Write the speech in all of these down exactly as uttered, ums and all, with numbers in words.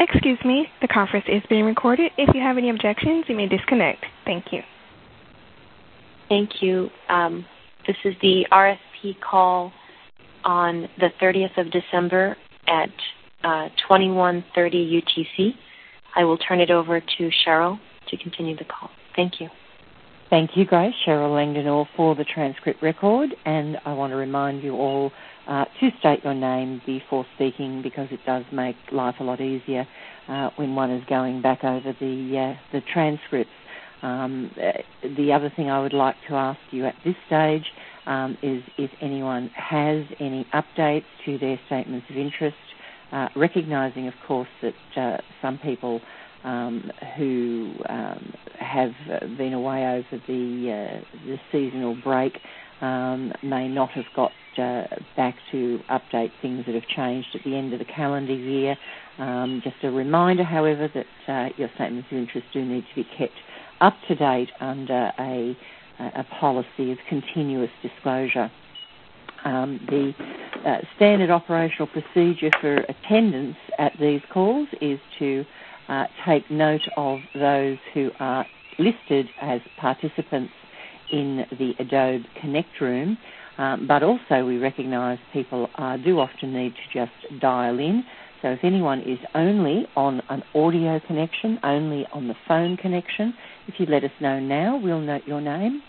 Excuse me, the conference is being recorded. If you have any objections, you may disconnect. Thank you. Thank you. Um, this is the R S P call on the thirtieth of December at uh, twenty-one thirty U T C. I will turn it over to Cheryl to continue the call. Thank you. Thank you, Grace. Cheryl Langdon for the transcript record, and I want to remind you all uh, to state your name before speaking, because it does make life a lot easier uh, when one is going back over the uh, the transcripts. Um, the other thing I would like to ask you at this stage um, is if anyone has any updates to their statements of interest, uh, recognising, of course, that uh, some people Um, who um, have been away over the uh, the seasonal break um, may not have got uh, back to update things that have changed at the end of the calendar year. Um, just a reminder, however, that uh, your statements of interest do need to be kept up to date under a, a policy of continuous disclosure. Um, the uh, standard operational procedure for attendance at these calls is to Uh, take note of those who are listed as participants in the Adobe Connect room, um, but also we recognise people uh, do often need to just dial in. So if anyone is only on an audio connection, only on the phone connection, if you let us know now, we'll note your name.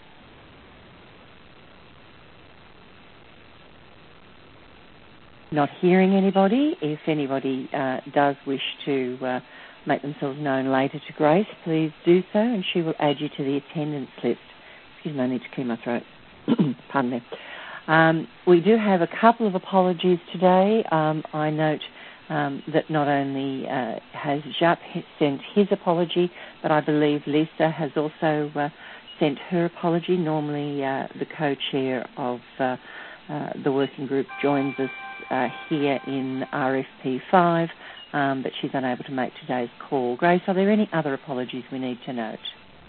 Not hearing anybody. If anybody uh, does wish to uh, make themselves known later to Grace, please do so, and she will add you to the attendance list. Excuse me, I need to clear my throat. Pardon me. Um, we do have a couple of apologies today. Um, I note um, that not only uh, has Jacques sent his apology, but I believe Lisa has also uh, sent her apology. Normally uh, the co-chair of uh, uh, the working group joins us uh, here in R F P five, Um, but she's unable to make today's call. Grace, are there any other apologies we need to note?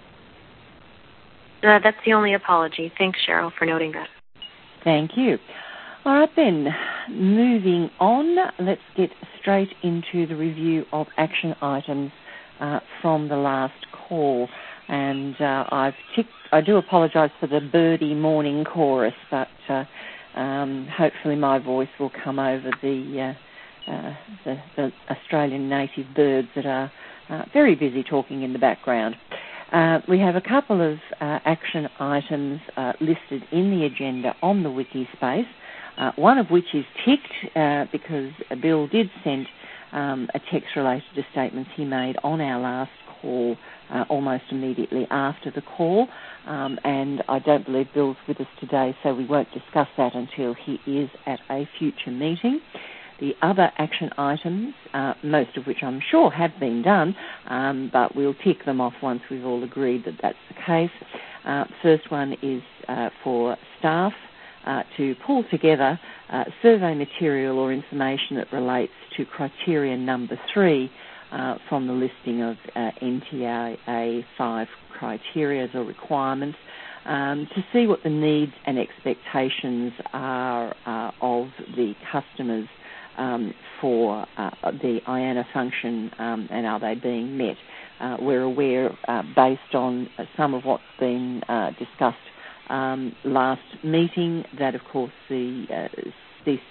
Uh, that's the only apology. Thanks, Cheryl, for noting that. Thank you. All right, then, moving on, let's get straight into the review of action items uh, from the last call. And uh, I've ticked, I do apologise for the birdie morning chorus, but uh, um, hopefully my voice will come over the... Uh, Uh, the, the Australian native birds that are uh, very busy talking in the background. Uh, we have a couple of uh, action items uh, listed in the agenda on the wiki space, uh, one of which is ticked uh, because Bill did send um, a text related to statements he made on our last call uh, almost immediately after the call, um, and I don't believe Bill's with us today, so we won't discuss that until he is at a future meeting. The other action items, uh, most of which I'm sure have been done, um, but we'll tick them off once we've all agreed that that's the case. Uh, first one is uh, for staff uh, to pull together uh, survey material or information that relates to criteria number three uh, from the listing of uh, N T A five criteria or requirements, um, to see what the needs and expectations are uh, of the customers Um, for uh, the I A N A function, um, and are they being met. Uh, we're aware, uh, based on some of what's been uh, discussed um, last meeting, that of course the uh, C C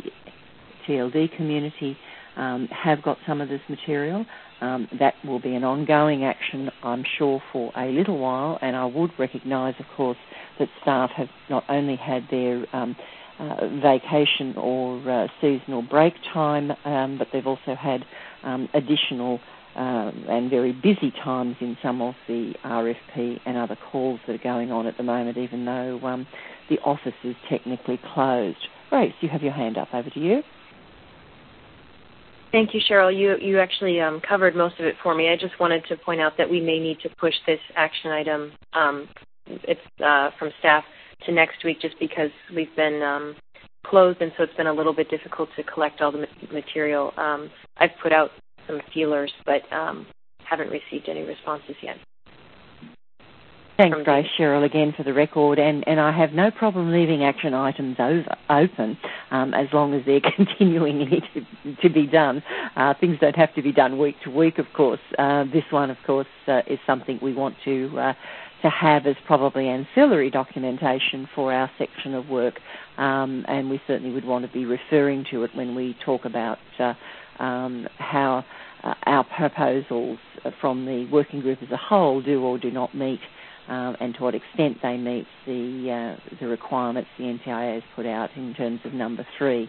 T L D community um, have got some of this material. Um, that will be an ongoing action, I'm sure, for a little while, and I would recognise, of course, that staff have not only had their um, Uh, vacation or uh, seasonal break time, um, but they've also had um, additional uh, and very busy times in some of the R F P and other calls that are going on at the moment, even though um, the office is technically closed. Grace, you have your hand up. Over to you. Thank you, Cheryl. You you actually um, covered most of it for me. I just wanted to point out that we may need to push this action item. Um, it's uh, from staff to next week, just because we've been um, closed, and so it's been a little bit difficult to collect all the material. Um, I've put out some feelers, but um, haven't received any responses yet. Thanks, Grace. Cheryl, again for the record, and, and I have no problem leaving action items over, open um, as long as they're continuing to, to be done. Uh, things don't have to be done week to week, of course. Uh, this one, of course, uh, is something we want to uh, to have as probably ancillary documentation for our section of work, um, and we certainly would want to be referring to it when we talk about uh, um, how uh, our proposals from the working group as a whole do or do not meet Um, and to what extent they meet the uh, the requirements the N T I A has put out in terms of number three.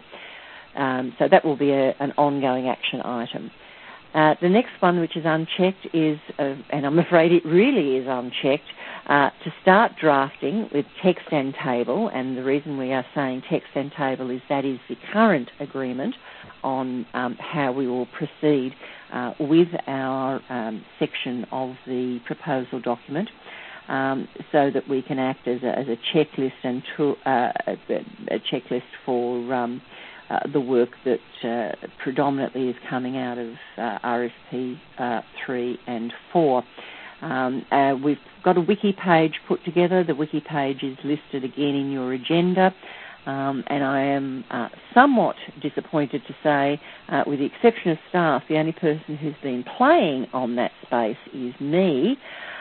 Um, so that will be a, an ongoing action item. Uh, the next one, which is unchecked, is, uh, and I'm afraid it really is unchecked, uh, to start drafting with text and table. And the reason we are saying text and table is that is the current agreement on um, how we will proceed uh, with our um, section of the proposal document. Um, so that we can act as a, as a checklist and to, uh, a, a checklist for um, uh, the work that uh, predominantly is coming out of uh, R F P uh, three and four. Um, uh, we've got a wiki page put together. The wiki page is listed again in your agenda. Um, and I am uh, somewhat disappointed to say, uh, with the exception of staff, the only person who's been playing on that space is me.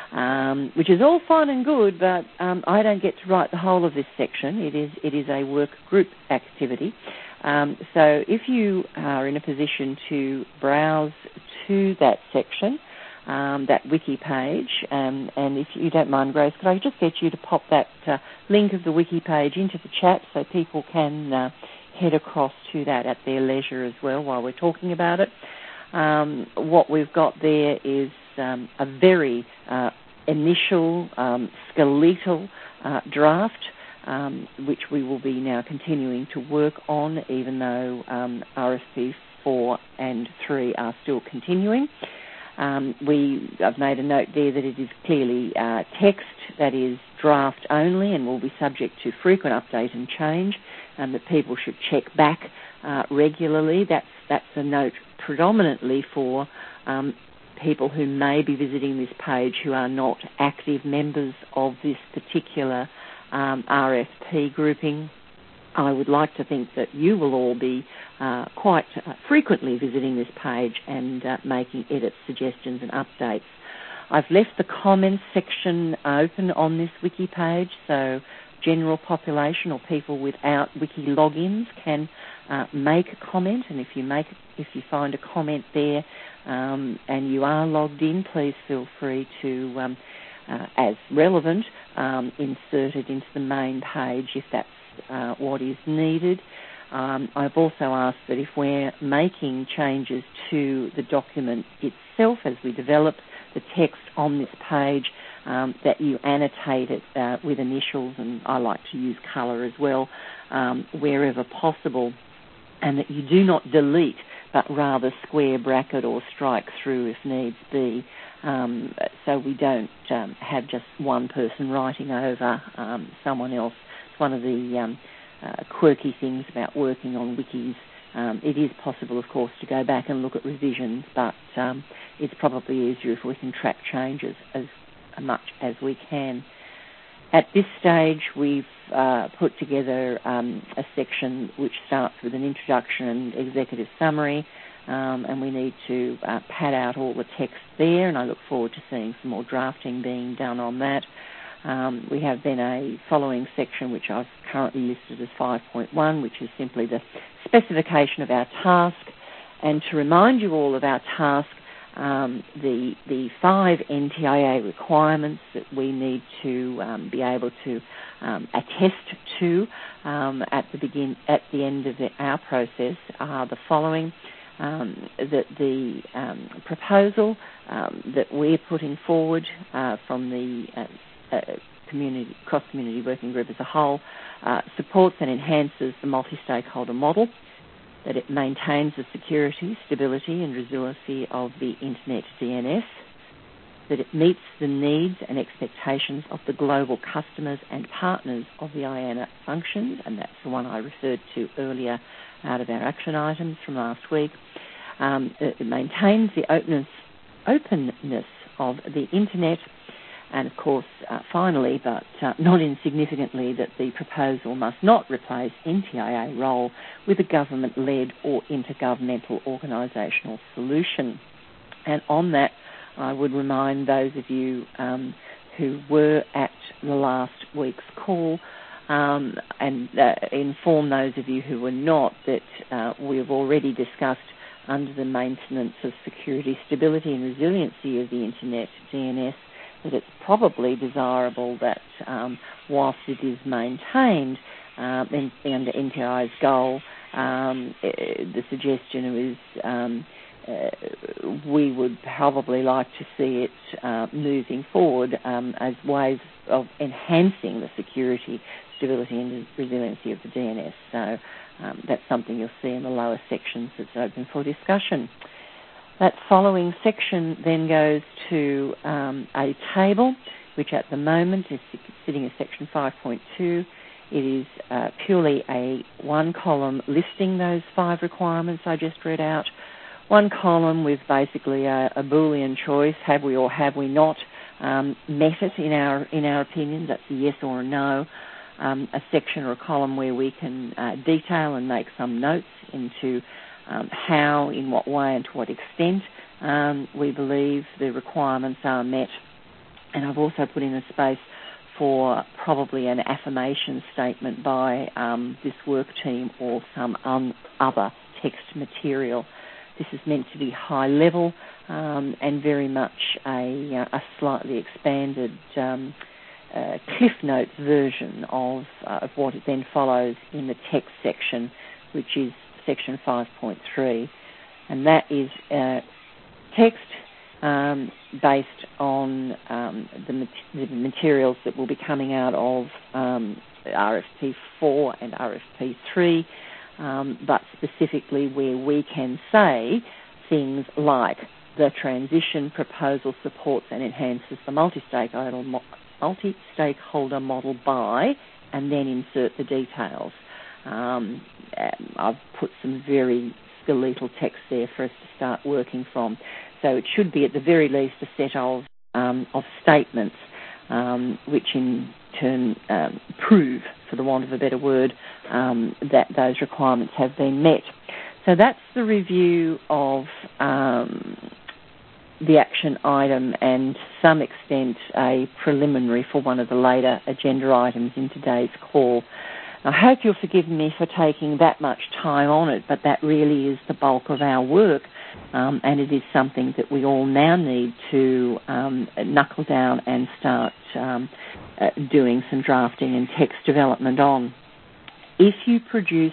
Um, which is all fine and good, but um, I don't get to write the whole of this section. It is it is a work group activity. Um, so if you are in a position to browse to that section, um, that wiki page, um, and if you don't mind, Grace, could I just get you to pop that uh, link of the wiki page into the chat so people can uh, head across to that at their leisure as well while we're talking about it. Um, what we've got there is um, a very uh, initial um, skeletal uh, draft, um, which we will be now continuing to work on, even though um, R F P four and three are still continuing. Um, we, I've made a note there that it is clearly uh, text that is draft only and will be subject to frequent update and change, and that people should check back uh, regularly. That's that's a note predominantly for um, people who may be visiting this page who are not active members of this particular um, R F P grouping. I would like to think that you will all be uh, quite uh, frequently visiting this page and uh, making edits, suggestions and updates. I've left the comments section open on this wiki page, so general population or people without wiki logins can uh, make a comment, and if you make if you find a comment there um, and you are logged in, please feel free to, um, uh, as relevant, um, insert it into the main page if that's uh, what is needed. Um, I've also asked that if we're making changes to the document itself as we develop the text on this page, um, that you annotate it uh, with initials, and I like to use colour as well, um, wherever possible, and that you do not delete but rather square bracket or strike through if needs be, um, so we don't um, have just one person writing over um, someone else. It's one of the um, uh, quirky things about working on wikis. Um, it is possible, of course, to go back and look at revisions, but um, it's probably easier if we can track changes as much as we can. At this stage, we've uh, put together um, a section which starts with an introduction and executive summary, um, and we need to uh, pad out all the text there, and I look forward to seeing some more drafting being done on that. Um, we have then a following section which I've currently listed as five point one, which is simply the specification of our task. And to remind you all of our task, um, the the five N T I A requirements that we need to um, be able to um, attest to um, at the begin at the end of the, our process are the following: um, that the um, proposal um, that we're putting forward uh, from the uh, uh, community cross-community working group as a whole uh, supports and enhances the multi-stakeholder model, that it maintains the security, stability and resiliency of the Internet D N S, that it meets the needs and expectations of the global customers and partners of the I A N A functions, and that's the one I referred to earlier out of our action items from last week. Um, it maintains the openness, openness of the Internet, And, of course, uh, finally, but uh, not insignificantly, that the proposal must not replace N T I A role with a government-led or intergovernmental organisational solution. And on that, I would remind those of you um, who were at the last week's call um, and uh, inform those of you who were not that uh, we have already discussed under the maintenance of security, stability and resiliency of the Internet, D N S, that it's probably desirable that um, whilst it is maintained um, in, under N T I A's goal, um, the suggestion is um, uh, we would probably like to see it uh, moving forward um, as ways of enhancing the security, stability and resiliency of the D N S. So um, that's something you'll see in the lower sections that's open for discussion. That following section then goes to um, a table, which at the moment is sitting in section five point two. It is uh, purely a one-column listing those five requirements I just read out. One column with basically a, a Boolean choice, have we or have we not um, met it in our in our opinion. That's a yes or a no. Um, a section or a column where we can uh, detail and make some notes into Um, how, in what way and to what extent um, we believe the requirements are met. And I've also put in a space for probably an affirmation statement by um, this work team or some um, other text material. This is meant to be high level um, and very much a, a slightly expanded um, uh, Cliff Notes version of, uh, of what it then follows in the text section, which is section five point three, and that is uh, text um, based on um, the, mat- the materials that will be coming out of um, R F P four and R F P three, um, but specifically where we can say things like the transition proposal supports and enhances the multi-stakeholder, mo- multi-stakeholder model by, and then insert the details. Um, I've put some very skeletal text there for us to start working from. So it should be at the very least a set of um, of statements um, which in turn um, prove, for the want of a better word, um, that those requirements have been met. So that's the review of um, the action item and to some extent a preliminary for one of the later agenda items in today's call. I hope you'll forgive me for taking that much time on it, but that really is the bulk of our work, um, and it is something that we all now need to um, knuckle down and start um, uh, doing some drafting and text development on. If you produce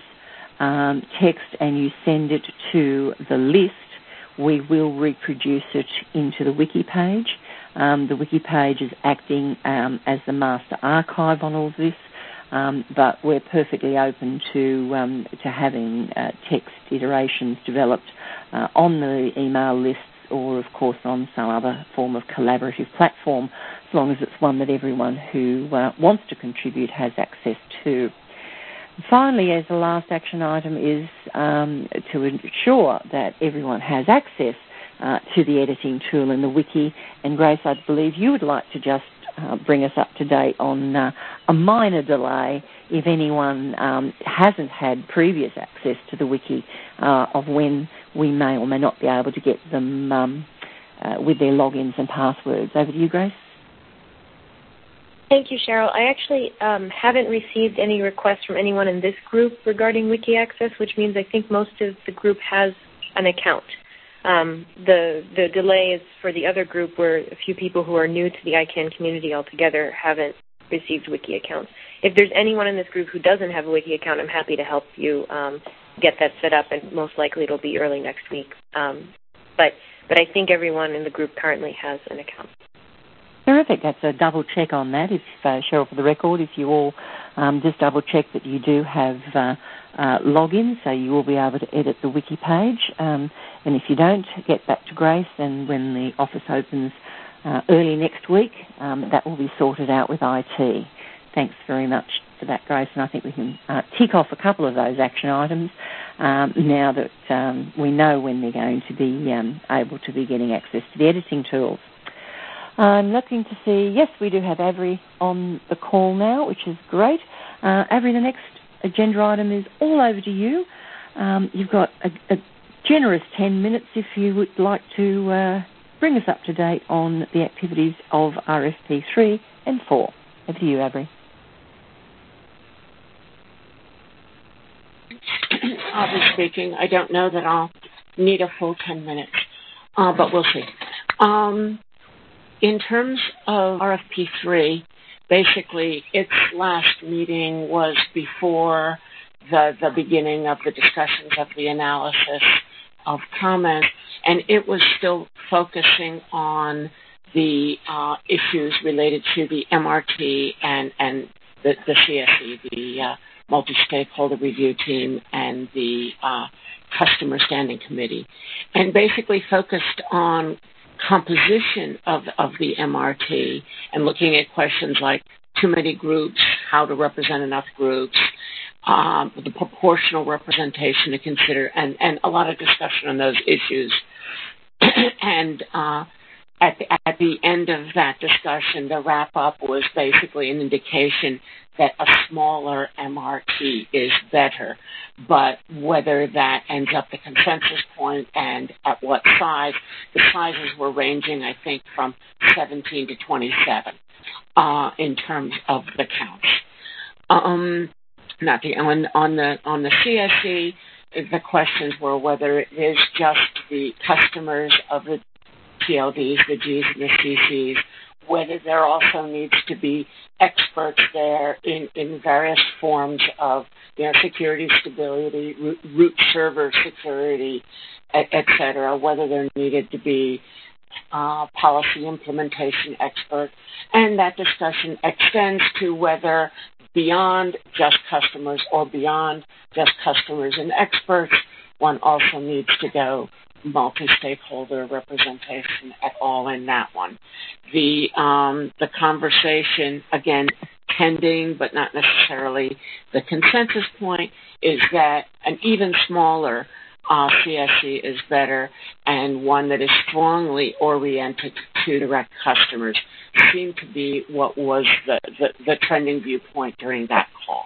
um, text and you send it to the list, we will reproduce it into the wiki page. Um, the wiki page is acting um, as the master archive on all of this. Um, but we're perfectly open to um, to having uh, text iterations developed uh, on the email lists or, of course, on some other form of collaborative platform, as long as it's one that everyone who uh, wants to contribute has access to. Finally, as the last action item is um, to ensure that everyone has access uh, to the editing tool in the wiki. And Grace, I believe you would like to just Uh, bring us up to date on uh, a minor delay if anyone um, hasn't had previous access to the wiki uh, of when we may or may not be able to get them um, uh, with their logins and passwords. Over to you, Grace. Thank you, Cheryl. I actually um, haven't received any requests from anyone in this group regarding wiki access, which means I think most of the group has an account. Um, the the delay is for the other group where a few people who are new to the I CANN community altogether haven't received wiki accounts. If there's anyone in this group who doesn't have a wiki account, I'm happy to help you um, get that set up, and most likely it'll be early next week. Um, but but I think everyone in the group currently has an account. Terrific. That's a double check on that. If uh, Cheryl, for the record, if you all um, just double check that you do have uh, uh, logins, so you will be able to edit the wiki page. Um, and if you don't, get back to Grace, and when the office opens uh, early next week, um, that will be sorted out with I T. Thanks very much for that, Grace, and I think we can uh, tick off a couple of those action items um, now that um, we know when they're going to be um, able to be getting access to the editing tools. I'm looking to see, yes, we do have Avery on the call now, which is great. Uh, Avery, the next agenda item is all over to you. Um, you've got a, a generous ten minutes if you would like to uh, bring us up to date on the activities of R F P three and four. Over to you, Avery. I'll be speaking. I don't know that I'll need a full ten minutes, uh, but we'll see. Um, in terms of R F P three, basically its last meeting was before the, the beginning of the discussions of the analysis of comments, and it was still focusing on the uh, issues related to the M R T and, and the, the C S E, the uh, multi-stakeholder review team, and the uh, customer standing committee, and basically focused on composition of, of the M R T and looking at questions like too many groups, how to represent enough groups, um, the proportional representation to consider, and, and a lot of discussion on those issues. and uh, at, the, at the end of that discussion, the wrap-up was basically an indication that a smaller M R T is better, but whether that ends up the consensus point and at what size, the sizes were ranging, I think, from seventeen to twenty-seven uh, in terms of the counts. Um, not the on, on the on the C S E, the questions were whether it is just the customers of the T L Ds, the Gs and the C Cs, whether there also needs to be experts there in, in various forms of, you know, security, stability, root, root server security, et, et cetera, whether there needed to be uh, policy implementation experts. And that discussion extends to whether beyond just customers or beyond just customers and experts, one also needs to go multi-stakeholder representation at all in that one. The um, the conversation, again, tending but not necessarily the consensus point, is that an even smaller uh, C S C is better, and one that is strongly oriented to direct customers seemed to be what was the, the, the trending viewpoint during that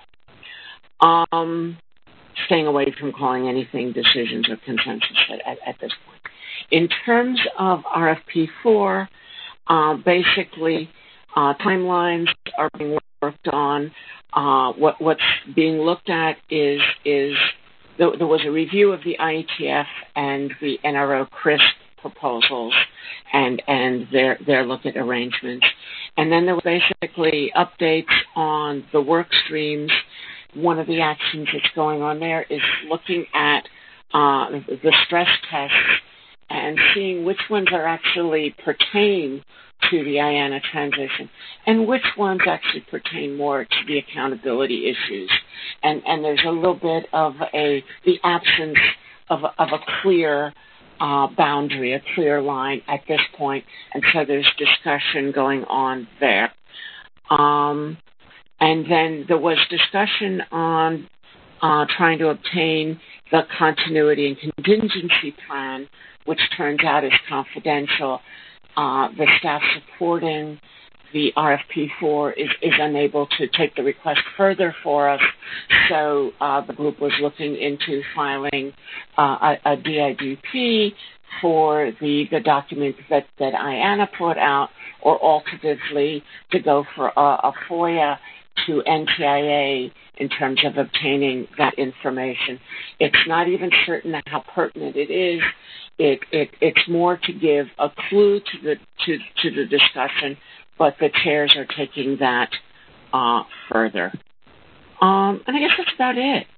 call. Um, staying away from calling anything decisions or consensus at, at, at this point. In terms of R F P four, uh, basically uh, timelines are being worked on. Uh, what, what's being looked at is, is there, there was a review of the I E T F and the N R O CRISP proposals and, and their, their look at arrangements. And then there were basically updates on the work streams. One of the actions that's going on there is looking at uh, the stress tests and seeing which ones are actually pertain to the I A N A transition and which ones actually pertain more to the accountability issues. And, and there's a little bit of a the absence of a, of a clear uh, boundary, a clear line at this point, and so there's discussion going on there. Um, And then there was discussion on uh, trying to obtain the continuity and contingency plan, which turns out is confidential. Uh, the staff supporting the R F P four is, is unable to take the request further for us, so uh, the group was looking into filing uh, a, a D I D P for the, the document that, that I A N A put out, or alternatively to go for a, a FOIA to N T I A in terms of obtaining that information. It's not even certain how pertinent it is. It, it, it's more to give a clue to the to, to the discussion, but the chairs are taking that uh, further. Um, and I guess that's about it.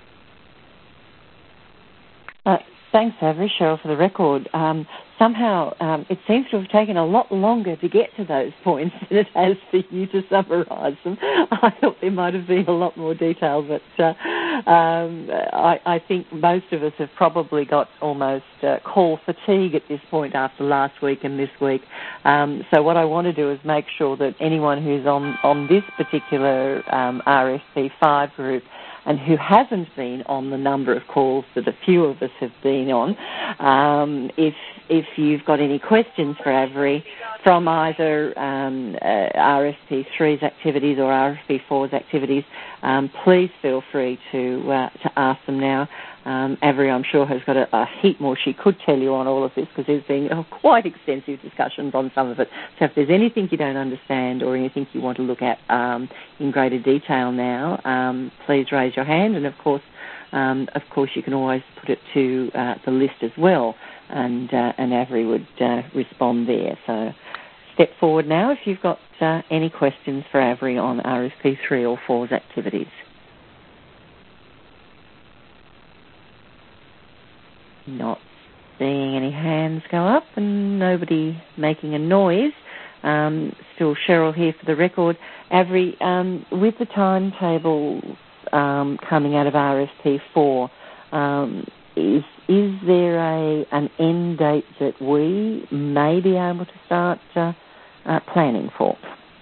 Uh, thanks, Avery, Cheryl, for the record. Um, somehow um, it seems to have taken a lot longer to get to those points than it has for you to summarise them. I thought there might have been a lot more detail, but uh, um, I, I think most of us have probably got almost uh, call fatigue at this point after last week and this week. Um, so what I want to do is make sure that anyone who's on, on this particular um, R S P five group and who hasn't been on the number of calls that a few of us have been on, um, if if you've got any questions for Avery, from either um, uh, R F P three's activities or R F P four's activities, um, please feel free to uh, to ask them now. Um, Avery, I'm sure, has got a, a heap more she could tell you on all of this because there's been uh, quite extensive discussions on some of it. So if there's anything you don't understand or anything you want to look at um, in greater detail now, um, please raise your hand. And, of course, um, of course, you can always put it to uh, the list as well, and, uh, and Avery would uh, respond there. So step forward now if you've got uh, any questions for Avery on R S P three or four's activities. Not seeing any hands go up and nobody making a noise. Um, still Cheryl here for the record. Avery, um, with the timetables um, coming out of R S P four, um, is is there a an end date that we may be able to start uh, uh, planning for?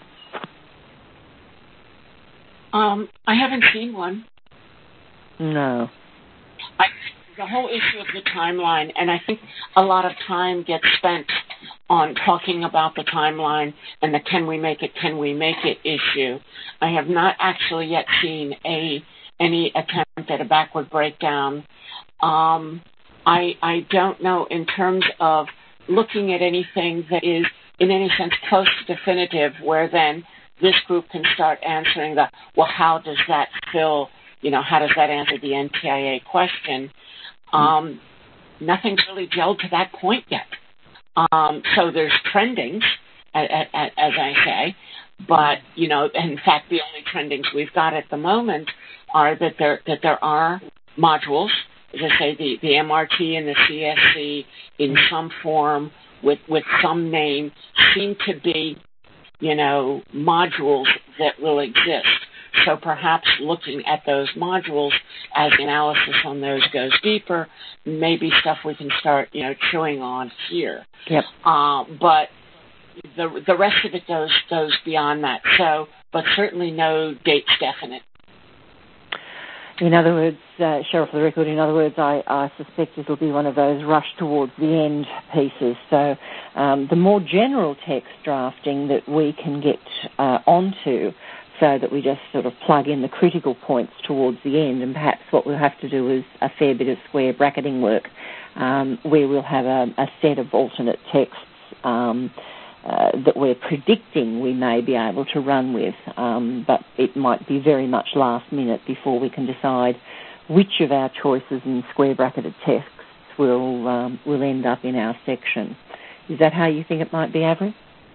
Um, I haven't seen one. No. I The whole issue of the timeline, and I think a lot of time gets spent on talking about the timeline and the can we make it, can we make it issue. I have not actually yet seen a any attempt at a backward breakdown. Um, I, I don't know in terms of looking at anything that is in any sense close to definitive, where then this group can start answering the, well, how does that fill, you know, how does that answer the N T I A question? Um, nothing's really gelled to that point yet. Um, so there's trendings, as, as I say, but, you know, in fact, the only trendings we've got at the moment are that there that there are modules, as I say, the, the M R T and the C S C in some form with, with some name seem to be, you know, modules that will exist. So perhaps looking at those modules as analysis on those goes deeper, maybe stuff we can start, you know, chewing on here. Yep. Uh, but the the rest of it goes goes beyond that. So, but certainly no dates definite. In other words, uh, Cheryl, for the record, in other words, I, I suspect it'll be one of those rush towards the end pieces. So um, the more general text drafting that we can get uh, onto, so that we just sort of plug in the critical points towards the end, and perhaps what we'll have to do is a fair bit of square bracketing work um, where we'll have a, a set of alternate texts um, uh, that we're predicting we may be able to run with, um, but it might be very much last minute before we can decide which of our choices in square bracketed texts will, um, will end up in our section. Is that how you think it might be, Avery?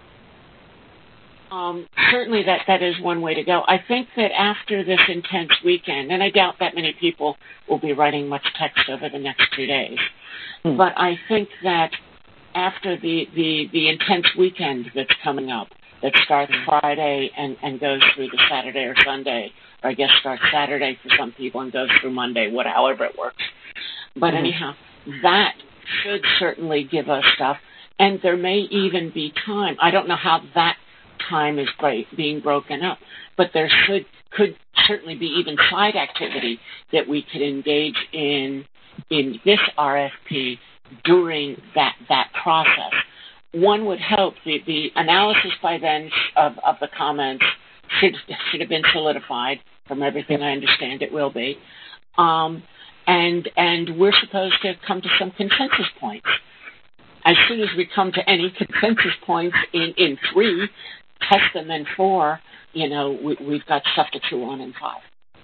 Um, certainly that, that is one way to go. I think that after this intense weekend, and I doubt that many people will be writing much text over the next two days, hmm. but I think that after the, the, the intense weekend that's coming up, that starts Friday and, and goes through the Saturday or Sunday, or I guess starts Saturday for some people and goes through Monday, what, however it works. But mm-hmm. anyhow, that should certainly give us stuff, and there may even be time. I don't know how that time is break, being broken up, but there should could certainly be even side activity that we could engage in in this R F P during that that process. One would hope the, the analysis by then of, of the comments should should have been solidified. From everything I understand, it will be, um, and and we're supposed to come to some consensus points. As soon as we come to any consensus points in, in three, test them in four, you know, we, we've got stuff to chew on in five.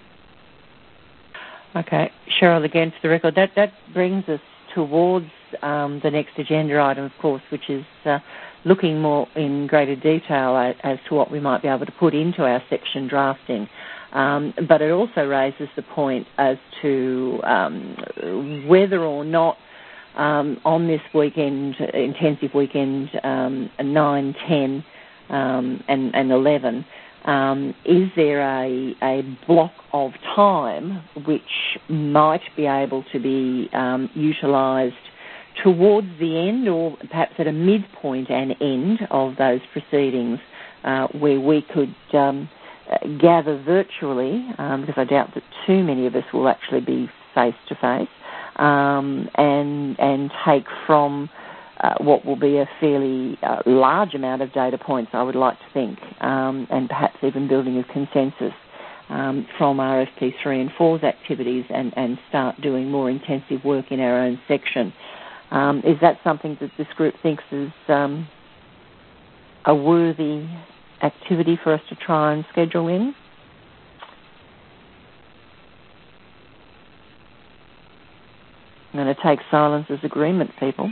Okay. Cheryl, again, for the record, that, that brings us towards um, the next agenda item, of course, which is uh, looking more in greater detail as, as to what we might be able to put into our section drafting. Um, but it also raises the point as to um, whether or not um, on this weekend, intensive weekend, um, nine, ten, Um, and, and eleven, um, is there a, a block of time which might be able to be um, utilised towards the end or perhaps at a midpoint and end of those proceedings uh, where we could um, gather virtually, um, because I doubt that too many of us will actually be face-to-face, um, and, and take from uh, what will be a fairly uh, large amount of data points, I would like to think, um, and perhaps even building a consensus um, from R F P three and four's activities and, and start doing more intensive work in our own section. Um, is that something that this group thinks is um, a worthy activity for us to try and schedule in? I'm going to take silence as agreement, people.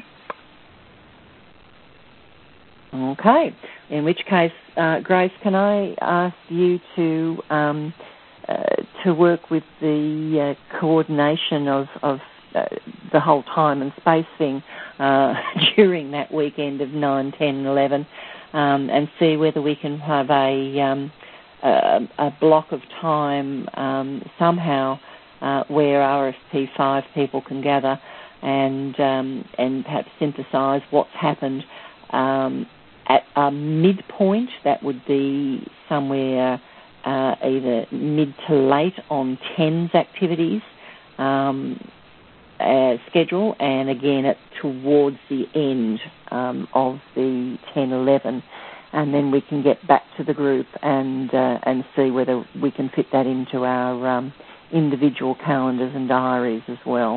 Okay. In which case, uh, Grace, can I ask you to um, uh, to work with the uh, coordination of, of uh, the whole time and space thing uh, during that weekend of nine, ten, and eleven, um, and see whether we can have a um, a, a block of time um, somehow. Uh, where R F P five people can gather and um, and perhaps synthesise what's happened um, at a midpoint. That would be somewhere uh, either mid to late on ten's activities um, uh, schedule, and again at towards the end um, of the ten eleven. And then we can get back to the group and uh, and see whether we can fit that into our um, individual calendars and diaries as well.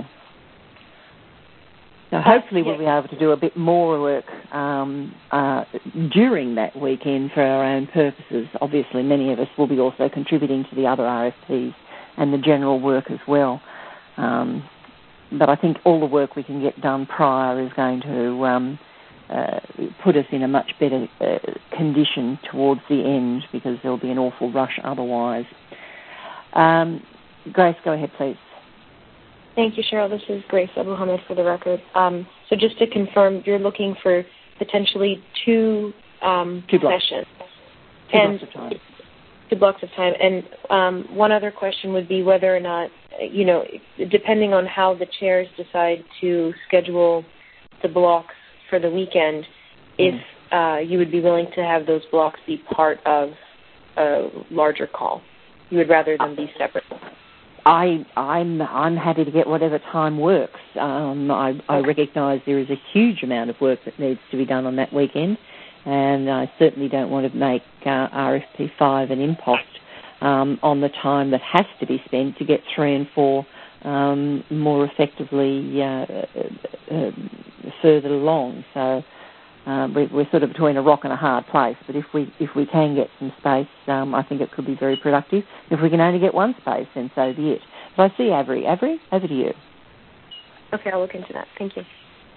So hopefully we'll be able to do a bit more work um, uh, during that weekend for our own purposes. Obviously, many of us will be also contributing to the other R F Ps and the general work as well. Um, but I think all the work we can get done prior is going to um, uh, put us in a much better uh, condition towards the end, because there'll be an awful rush otherwise. Um, Grace, go ahead, please. Thank you, Cheryl. This is Grace Abdulhamid for the record. Um, so just to confirm, you're looking for potentially two, um, two blocks. sessions. Two and blocks of time. Two blocks of time. And um, one other question would be whether or not, you know, depending on how the chairs decide to schedule the blocks for the weekend, mm. if uh, you would be willing to have those blocks be part of a larger call. You would rather them be separate. I, I'm I'm happy to get whatever time works. Um, I, I recognise there is a huge amount of work that needs to be done on that weekend, and I certainly don't want to make uh, R F P five an impost um, on the time that has to be spent to get three and four um, more effectively uh, uh, further along. So uh, we, we're sort of between a rock and a hard place. But if we if we can get some space, um, I think it could be very productive. If we can only get one space, then so be it. But I see Avery. Avery, over to you. Okay, I'll look into that. Thank you.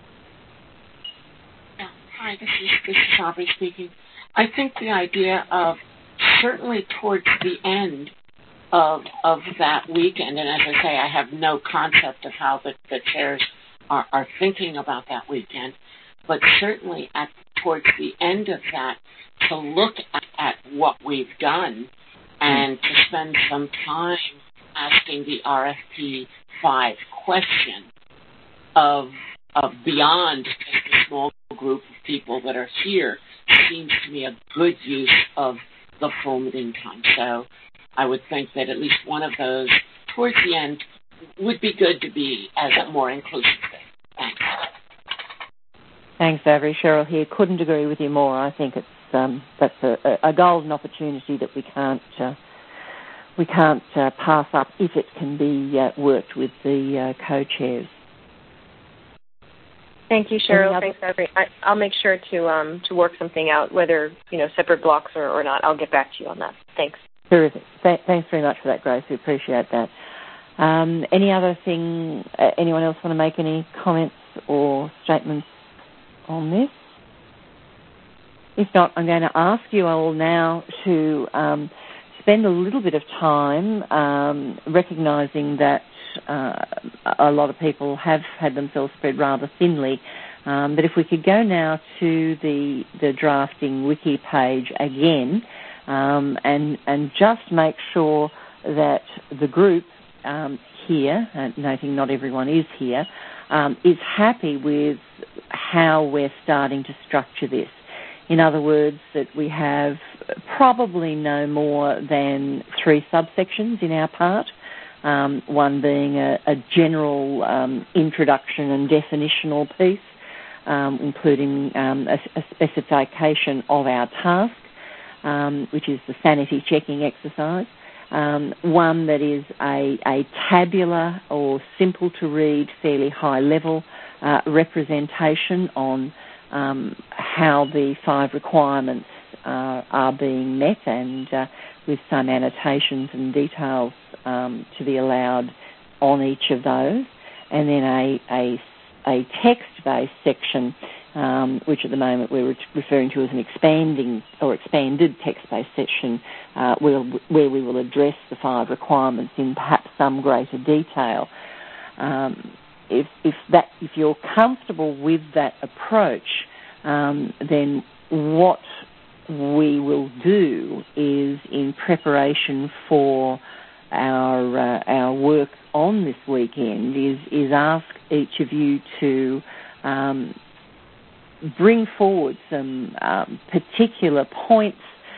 Yeah. Hi, this is, this is Aubrey speaking. I think the idea of certainly towards the end of of that weekend, and as I say, I have no concept of how the, the chairs are, are thinking about that weekend, but certainly at towards the end of that, to look at, at what we've done and to spend some time asking the R F P five question of, of beyond just a small group of people that are here seems to me a good use of the full meeting time. So I would think that at least one of those towards the end would be good to be as a more inclusive thing. Thanks. Thanks, Avery. Cheryl here. Couldn't agree with you more. I think it's um, that's a, a golden opportunity that we can't uh, we can't uh, pass up if it can be uh, worked with the uh, co-chairs. Thank you, Cheryl. Thanks, Avery. I, I'll make sure to um, to work something out, whether you know separate blocks or, or not. I'll get back to you on that. Thanks. Terrific. Th- thanks very much for that, Grace. We appreciate that. Um, any other thing? Uh, anyone else want to make any comments or statements on this? If not, I'm going to ask you all now to um, spend a little bit of time um, recognising that uh, a lot of people have had themselves spread rather thinly, um, but if we could go now to the, the drafting wiki page again um, and, and just make sure that the group um, here, uh, noting not everyone is here, um, is happy with how we're starting to structure this. In other words, that we have probably no more than three subsections in our part, um, one being a, a general um, introduction and definitional piece, um, including um, a, a specification of our task, um, which is the sanity checking exercise. Um, one that is a, a tabular or simple to read, fairly high level uh, representation on um, how the five requirements uh, are being met, and uh, with some annotations and details um, to be allowed on each of those, and then a, a, a text-based section, um, which at the moment we're referring to as an expanding or expanded text-based section, uh, where, where we will address the five requirements in perhaps some greater detail. Um, if, if that, if you're comfortable with that approach, um, then what we will do is, in preparation for our uh, our work on this weekend, is is ask each of you to um, bring forward some um, particular points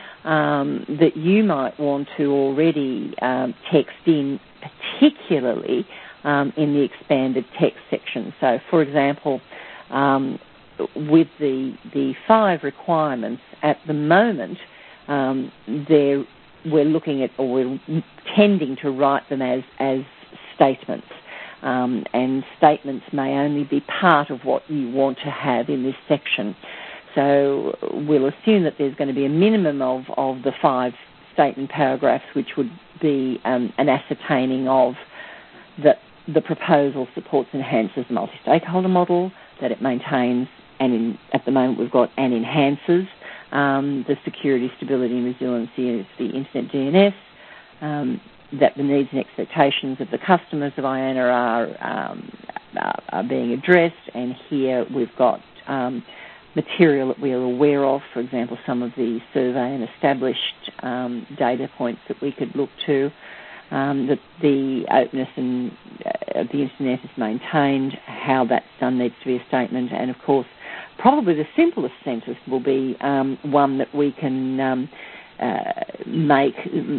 um, that you might want to already um, text in, particularly um, in the expanded text section. So, for example, um, with the the five requirements at the moment, um, they're, we're looking at, or we're tending to write them as as statements, um, and statements may only be part of what you want to have in this section. So we'll assume that there's going to be a minimum of, of the five statement paragraphs, which would be um, an ascertaining of that the proposal supports and enhances the multi-stakeholder model, that it maintains, and in, at the moment we've got and enhances um, the security, stability and resiliency of the Internet D N S, um, that the needs and expectations of the customers of IANA are, um, are being addressed, and here we've got um, material that we are aware of, for example, some of the survey and established um, data points that we could look to, um, that the openness and uh, the Internet is maintained, how that's done needs to be a statement, and of course probably the simplest sentence will be um, one that we can um, uh, make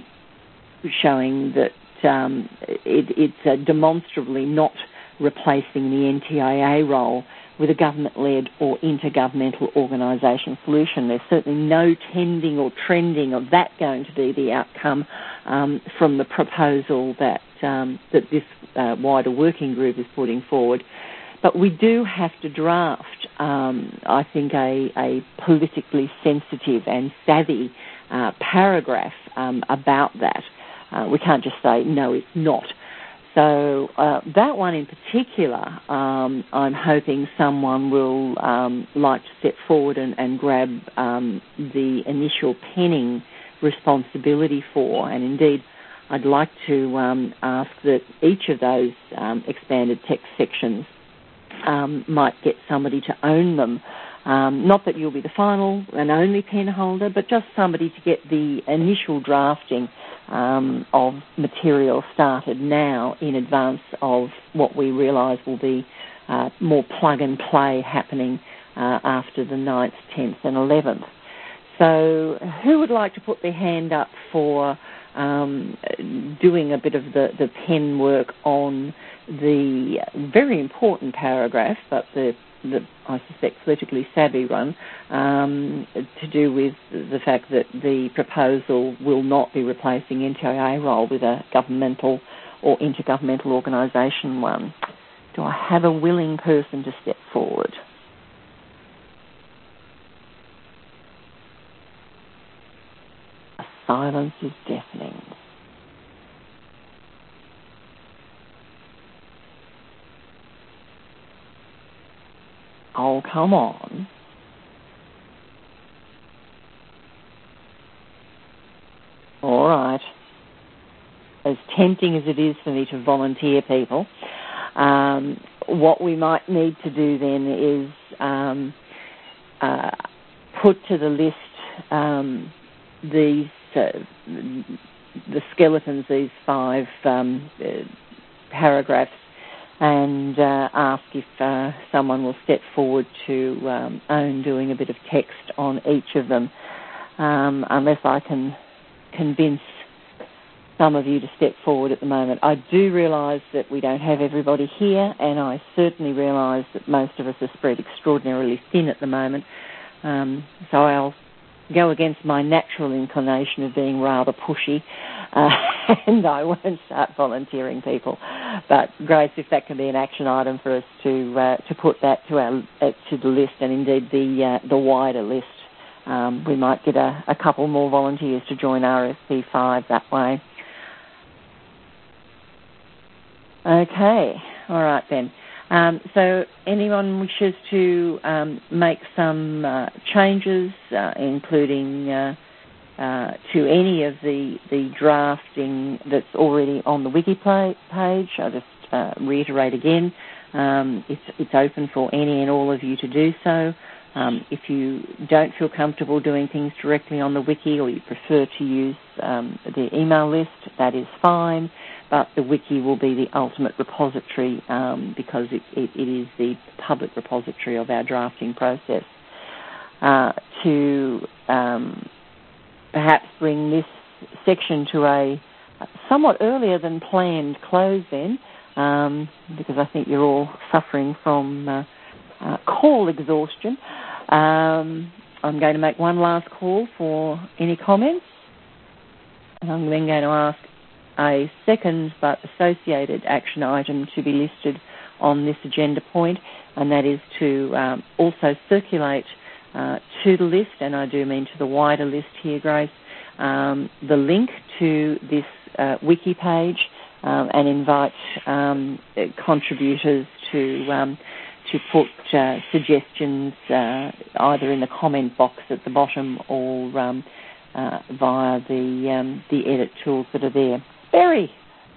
showing that um, it, it's uh, demonstrably not replacing the N T I A role with a government-led or intergovernmental organisation solution. There's certainly no tending or trending of that going to be the outcome um, from the proposal that um, that this uh, wider working group is putting forward. But we do have to draft, um, I think, a, a politically sensitive and savvy uh, paragraph um, about that. Uh, we can't just say, no, it's not. So uh, that one in particular, um, I'm hoping someone will um, like to step forward and, and grab um, the initial penning responsibility for. And indeed, I'd like to um, ask that each of those um, expanded text sections um, might get somebody to own them. Um, not that you'll be the final and only pen holder, but just somebody to get the initial drafting um, of material started now in advance of what we realise will be uh, more plug and play happening uh, after the ninth, tenth and eleventh. So who would like to put their hand up for um, doing a bit of the, the pen work on the very important paragraph, but the the, I suspect, politically savvy one, um, to do with the fact that the proposal will not be replacing N T I A role with a governmental or intergovernmental organisation one. Do I have a willing person to step forward? A silence is deafening. Oh, come on. All right. As tempting as it is for me to volunteer people, um, what we might need to do then is um, uh, put to the list um, these uh, the skeletons, these five um, uh, paragraphs, and uh, ask if uh, someone will step forward to um, own doing a bit of text on each of them, um, unless I can convince some of you to step forward at the moment. I do realise that we don't have everybody here, and I certainly realise that most of us are spread extraordinarily thin at the moment. Um, so I'll go against my natural inclination of being rather pushy, uh, and I won't start volunteering people. But Grace, if that can be an action item for us to uh, to put that to our uh, to the list, and indeed the uh, the wider list, um, we might get a, a couple more volunteers to join R F P five that way. Okay, all right then. Um, so anyone wishes to um, make some uh, changes, uh, including uh, uh, to any of the, the drafting that's already on the wiki page, I'll just uh, reiterate again, um, it's, it's open for any and all of you to do so. Um, if you don't feel comfortable doing things directly on the wiki, or you prefer to use um, the email list, that is fine. But the wiki will be the ultimate repository um, because it, it, it is the public repository of our drafting process. Uh, to um, perhaps bring this section to a somewhat earlier than planned close then, um, because I think you're all suffering from uh, uh, call exhaustion. Um, I'm going to make one last call for any comments, and I'm then going to ask a second but associated action item to be listed on this agenda point, and that is to um, also circulate uh, to the list, and I do mean to the wider list here, Grace, um, the link to this uh, wiki page, um, and invite um, contributors to um, to put uh, suggestions uh, either in the comment box at the bottom or um, uh, via the um, the edit tools that are there. Barry,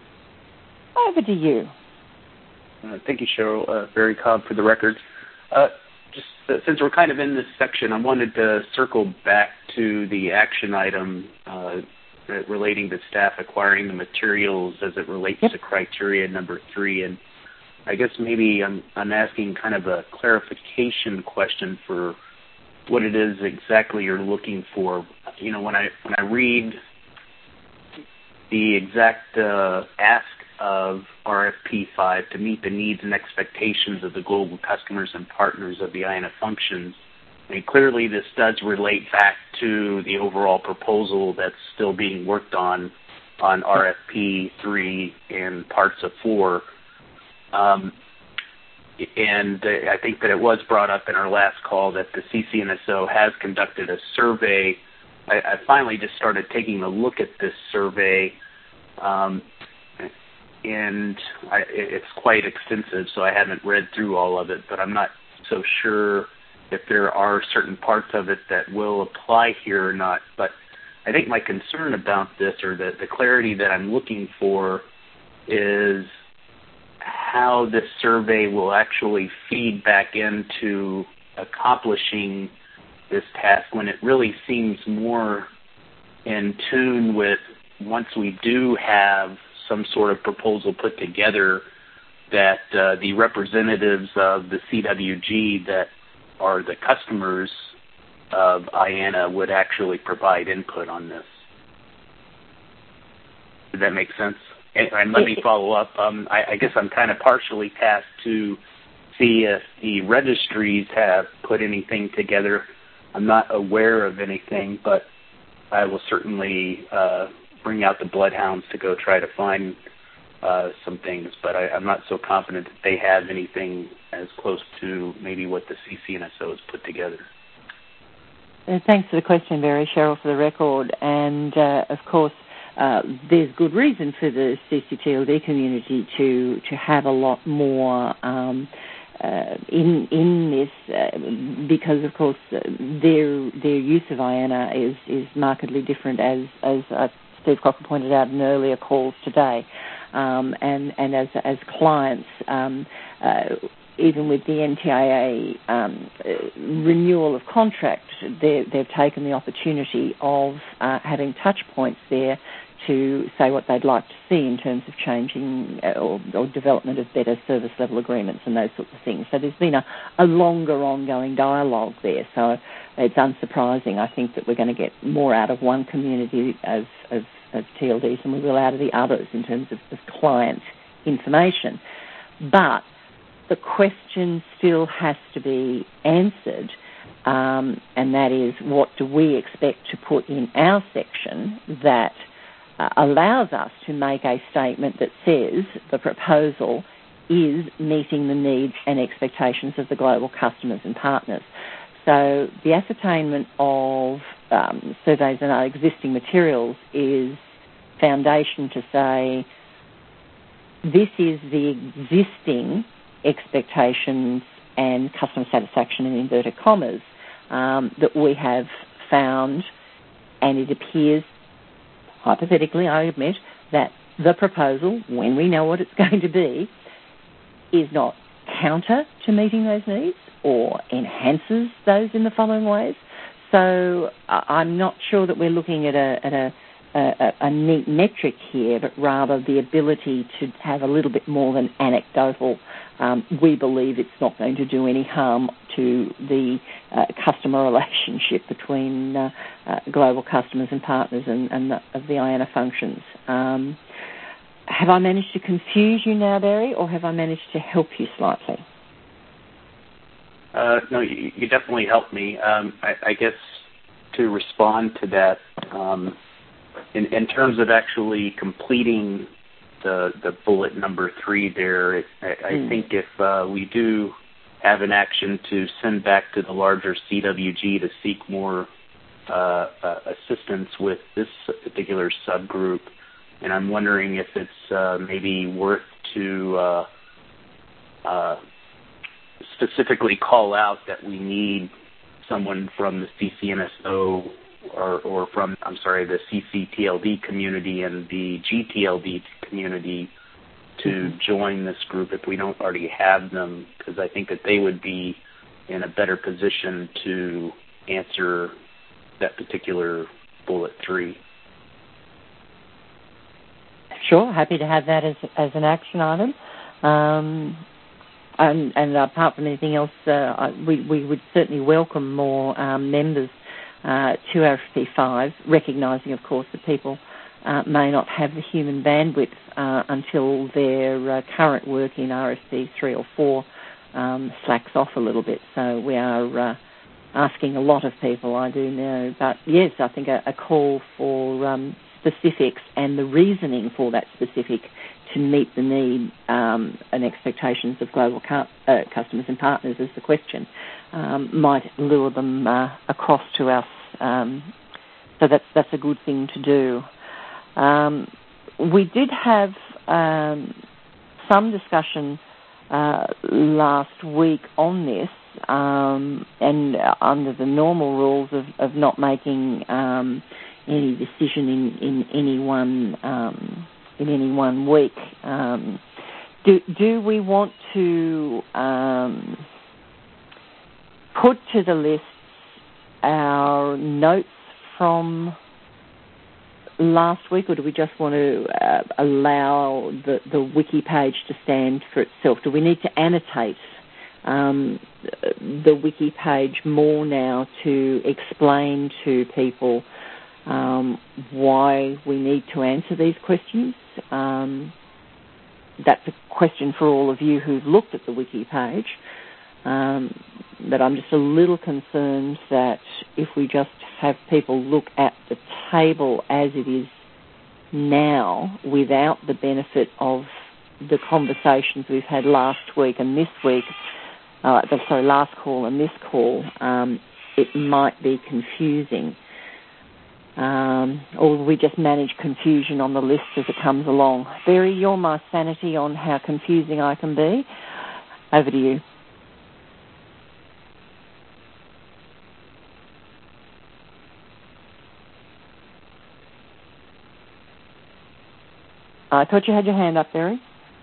over to you. Uh, thank you, Cheryl. Uh, Barry Cobb for the record. Uh, just uh, since we're kind of in this section, I wanted to circle back to the action item uh, relating to staff acquiring the materials as it relates yep. to criteria number three. And I guess maybe I'm, I'm asking kind of a clarification question for what it is exactly you're looking for. You know, when I when I read the exact uh, ask of R F P five to meet the needs and expectations of the global customers and partners of the I A N A functions. I mean, clearly this does relate back to the overall proposal that's still being worked on on R F P three and parts of four. Um, and uh, I think that it was brought up in our last call that the C C N S O has conducted a survey. I, I finally just started taking a look at this survey, um, and I, it's quite extensive, so I haven't read through all of it, but I'm not so sure if there are certain parts of it that will apply here or not. But I think my concern about this, or the, the clarity that I'm looking for, is how this survey will actually feed back into accomplishing this task, when it really seems more in tune with, once we do have some sort of proposal put together, that uh, the representatives of the C W G that are the customers of I A N A would actually provide input on this. Did that make sense? And, and let me follow up. Um, I, I guess I'm kind of partially tasked to see if the registries have put anything together. I'm not aware of anything, but I will certainly uh, bring out the bloodhounds to go try to find uh, some things. But I, I'm not so confident that they have anything as close to maybe what the C C N S O has put together. Uh, thanks for the question, Barry. Cheryl for the record. And, uh, of course, uh, there's good reason for the C C T L D community to, to have a lot more um Uh, in in this, uh, because of course uh, their their use of I A N A is, is markedly different, as as uh, Steve Crocker pointed out in earlier calls today, um, and and as as clients, um, uh, even with the N T I A um, uh, renewal of contract, they've taken the opportunity of uh, having touch points there to say what they'd like to see in terms of changing or, or development of better service level agreements and those sorts of things. So there's been a, a longer ongoing dialogue there. So it's unsurprising, I think, that we're going to get more out of one community of, of, of T L Ds than we will out of the others in terms of, of client information. But the question still has to be answered, um, and that is, what do we expect to put in our section that uh, allows us to make a statement that says the proposal is meeting the needs and expectations of the global customers and partners. So the ascertainment of um, surveys and our existing materials is foundation to say this is the existing expectations and customer satisfaction in inverted commas um, that we have found, and it appears, hypothetically, I admit, that the proposal, when we know what it's going to be, is not counter to meeting those needs or enhances those in the following ways. So I'm not sure that we're looking at a, at a, a, a neat metric here, but rather the ability to have a little bit more than anecdotal. Um, we believe it's not going to do any harm to the uh, customer relationship between uh, uh, global customers and partners and, and the, of the I A N A functions. Um, have I managed to confuse you now, Barry, or have I managed to help you slightly? Uh, no, you, you definitely helped me. Um, I, I guess to respond to that, um, in, in terms of actually completing the the bullet number three there, I, I mm. think if uh, we do have an action to send back to the larger C W G to seek more uh, uh, assistance with this particular subgroup, and I'm wondering if it's uh, maybe worth to uh, uh, specifically call out that we need someone from the C C N S O or, or from, I'm sorry, the C C T L D community and the G T L D community to mm-hmm. join this group if we don't already have them, because I think that they would be in a better position to answer that particular bullet three. Sure, happy to have that as as an action item. Um, and, and apart from anything else, uh, we, we would certainly welcome more um, members uh, to R F P five, recognising, of course, that people uh, may not have the human bandwidth uh, until their uh, current work in R F P three or four um, slacks off a little bit. So we are uh, asking a lot of people, I do know. But yes, I think a, a call for um, specifics and the reasoning for that specific to meet the need um, and expectations of global cu- uh, customers and partners is the question, um, might lure them uh, across to us. Um, so that's that's a good thing to do. Um, we did have um, some discussion uh, last week on this, um, and under the normal rules of, of not making um, any decision in, in any one um, in any one week. Um, do do we want to um, put to the list our notes from last week, or do we just want to uh, allow the, the wiki page to stand for itself? Do we need to annotate um, the wiki page more now to explain to people Um, why we need to answer these questions? Um, that's a question for all of you who've looked at the wiki page. Um, but I'm just a little concerned that if we just have people look at the table as it is now without the benefit of the conversations we've had last week and this week, uh, sorry, last call and this call, um, it might be confusing. Um, or we just manage confusion on the list as it comes along. Barry, you're my sanity on how confusing I can be. Over to you. I thought you had your hand up, Barry.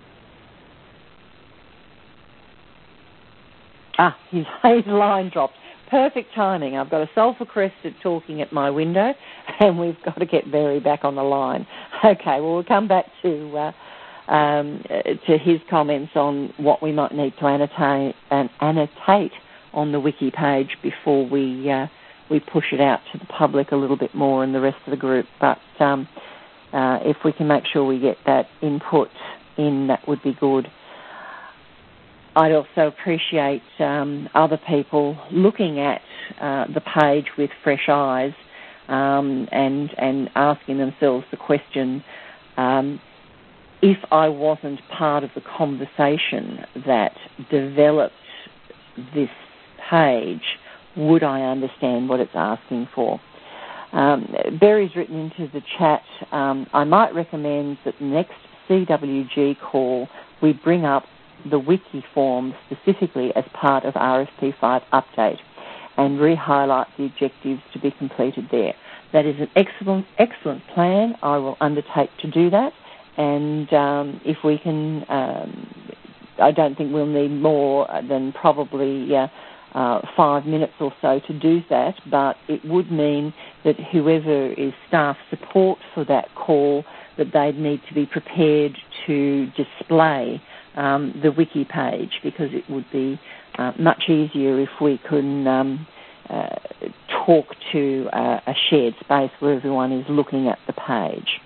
Ah, his, his line dropped. Perfect timing. I've got a sulphur crested talking at my window, and we've got to get Barry back on the line. Okay, well, we'll come back to uh, um, to his comments on what we might need to annotate and annotate on the wiki page before we uh, we push it out to the public a little bit more and the rest of the group. But um, uh, if we can make sure we get that input in, that would be good. I'd also appreciate um, other people looking at uh, the page with fresh eyes um, and and asking themselves the question, um, if I wasn't part of the conversation that developed this page, would I understand what it's asking for? Um, Berry's written into the chat, um, I might recommend that the next C W G call we bring up the wiki form specifically as part of R F P five update and re-highlight the objectives to be completed there. That is an excellent, excellent plan. I will undertake to do that. And um, if we can, um, I don't think we'll need more than probably uh, uh, five minutes or so to do that, but it would mean that whoever is staff support for that call, that they'd need to be prepared to display um, the wiki page, because it would be uh, much easier if we can um, uh, talk to uh, a shared space where everyone is looking at the page.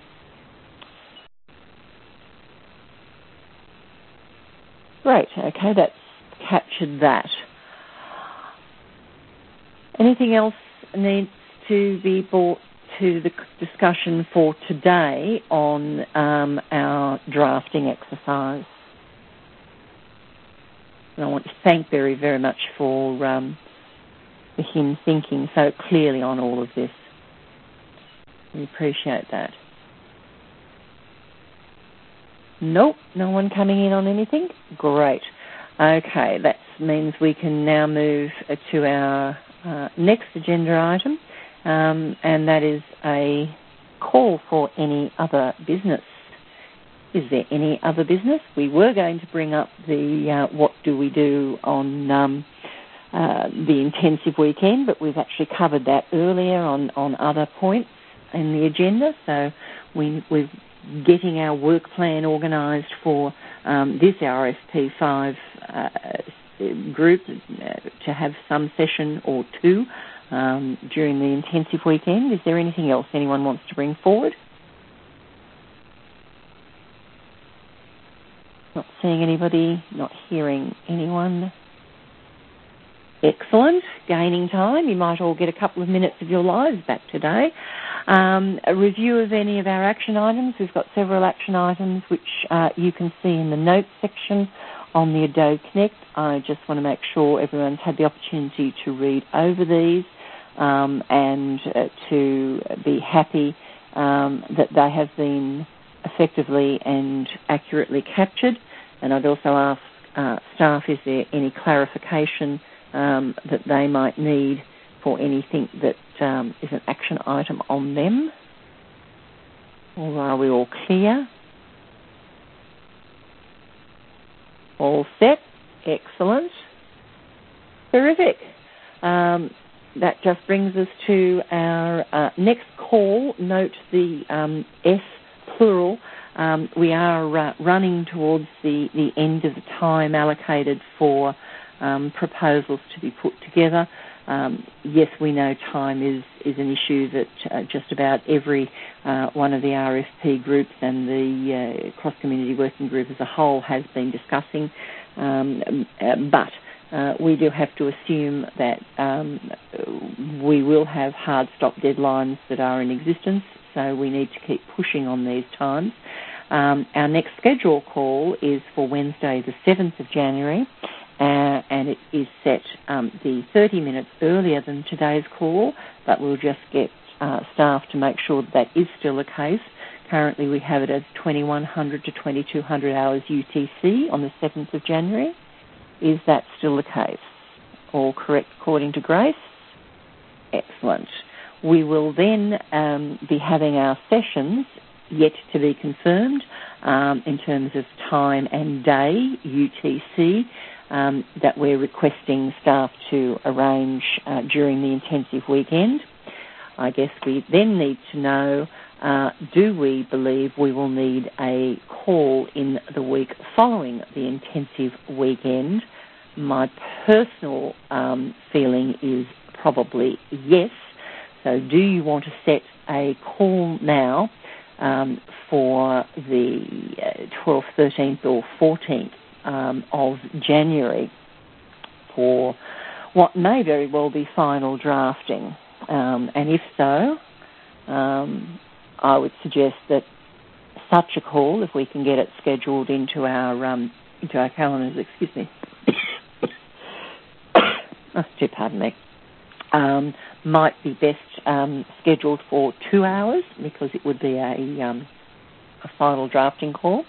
Great, okay, that's captured that. Anything else needs to be brought to the discussion for today on um, our drafting exercise? And I want to thank Berry very much for, um, for him thinking so clearly on all of this. We appreciate that. Nope, no one coming in on anything? Great. Okay, that means we can now move to our uh, next agenda item, um, and that is a call for any other business. Is there any other business? We were going to bring up the uh, what do we do on um, uh, the intensive weekend, but we've actually covered that earlier on, on other points in the agenda, so we, we're getting our work plan organised for um, this R F P five uh, group uh, to have some session or two um, during the intensive weekend. Is there anything else anyone wants to bring forward? Not seeing anybody, not hearing anyone. Excellent. Gaining time. You might all get a couple of minutes of your lives back today. Um, a review of any of our action items. We've got several action items which uh, you can see in the notes section on the Adobe Connect. I just want to make sure everyone's had the opportunity to read over these um, and uh, to be happy um, that they have been effectively and accurately captured. And I'd also ask uh, staff, is there any clarification um, that they might need for anything that um, is an action item on them? Or are we all clear? All set? Excellent. Terrific. Um, that just brings us to our uh, next call. Note the um, S plural. Um, we are uh, running towards the, the end of the time allocated for um, proposals to be put together. Um, yes, we know time is, is an issue that uh, just about every uh, one of the R F P groups and the uh, cross-community working group as a whole has been discussing, um, uh, but uh, we do have to assume that um, we will have hard stop deadlines that are in existence, so we need to keep pushing on these times. Um, our next schedule call is for Wednesday the seventh of January, uh, and it is set um, the thirty minutes earlier than today's call, but we'll just get uh, staff to make sure that that is still the case. Currently we have it as twenty-one hundred to twenty-two hundred hours U T C on the seventh of January. Is that still the case? All correct according to Grace? Excellent. We will then um, be having our sessions yet to be confirmed um, in terms of time and day, U T C, um, that we're requesting staff to arrange uh, during the intensive weekend. I guess we then need to know, uh, do we believe we will need a call in the week following the intensive weekend? My personal um, feeling is probably yes. So do you want to set a call now um, for the twelfth, thirteenth or fourteenth um, of January for what may very well be final drafting. Um, and if so, um, I would suggest that such a call, if we can get it scheduled into our um, into our calendars, excuse me, oh, do pardon me, um, might be best um, scheduled for two hours because it would be a, um, a final drafting call.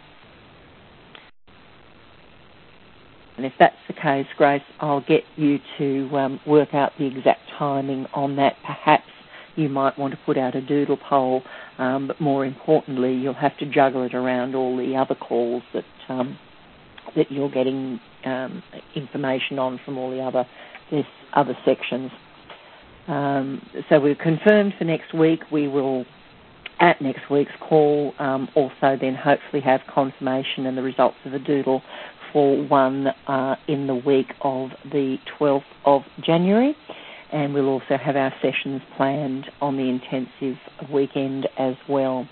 And if that's the case, Grace, I'll get you to um, work out the exact timing on that. Perhaps you might want to put out a doodle poll, um, but more importantly, you'll have to juggle it around all the other calls that um, that you're getting um, information on from all the other this other sections. Um, so we've confirmed for next week. We will, at next week's call, um, also then hopefully have confirmation and the results of the doodle for one uh, in the week of the twelfth of January. And we'll also have our sessions planned on the intensive weekend as well.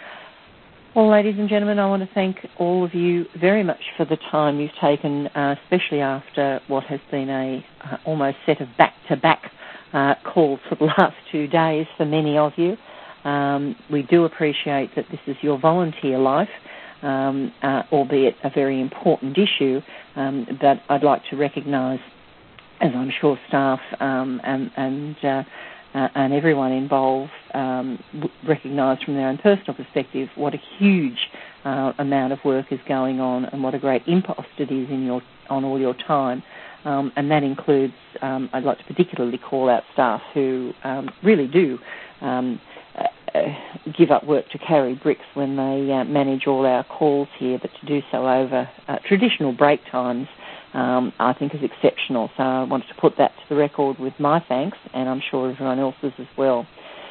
Well, ladies and gentlemen, I want to thank all of you very much for the time you've taken, uh, especially after what has been a uh, almost set of back-to-back uh, calls for the last two days for many of you. Um, we do appreciate that this is your volunteer life, um, uh, albeit a very important issue, um, but I'd like to recognise, as I'm sure staff um, and, and, uh, uh, and everyone involved um, recognise from their own personal perspective what a huge uh, amount of work is going on and what a great impost it is in your, on all your time. Um, and that includes, um, I'd like to particularly call out staff who um, really do um, uh, give up work to carry bricks when they uh, manage all our calls here, but to do so over uh, traditional break times, um, I think is exceptional. So I wanted to put that to the record with my thanks, and I'm sure everyone else's as well.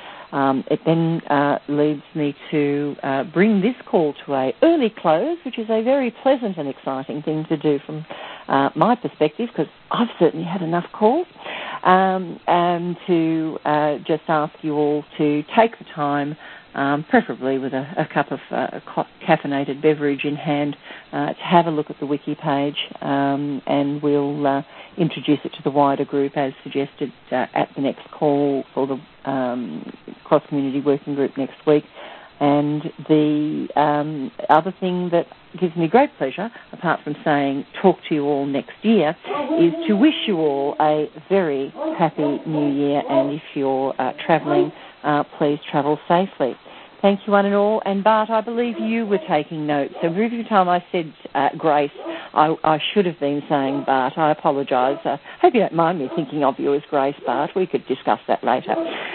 Um, it then uh, leads me to uh, bring this call to a early close, which is a very pleasant and exciting thing to do from uh, my perspective, because I've certainly had enough calls, um, and to uh, just ask you all to take the time, um, preferably with a, a cup of uh, caffeinated beverage in hand, uh, to have a look at the wiki page, um, and we'll uh, introduce it to the wider group as suggested uh, at the next call for the um, cross-community working group next week. And the um, other thing that gives me great pleasure, apart from saying talk to you all next year, is to wish you all a very happy new year, and if you're uh, travelling, uh, please travel safely. Thank you one and all. And Bart, I believe you were taking notes. So every time I said uh, Grace, I, I should have been saying Bart. I apologise. I uh, hope you don't mind me thinking of you as Grace, Bart. We could discuss that later.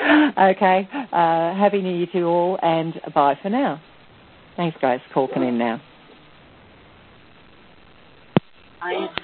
Okay. Uh, happy New Year to you all, and bye for now. Thanks, Grace. Call can in now. I